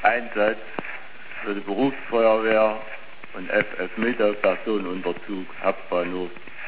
Einsatz für die Berufsfeuerwehr und FF Mitte, Personenunterzug Hauptbahnhof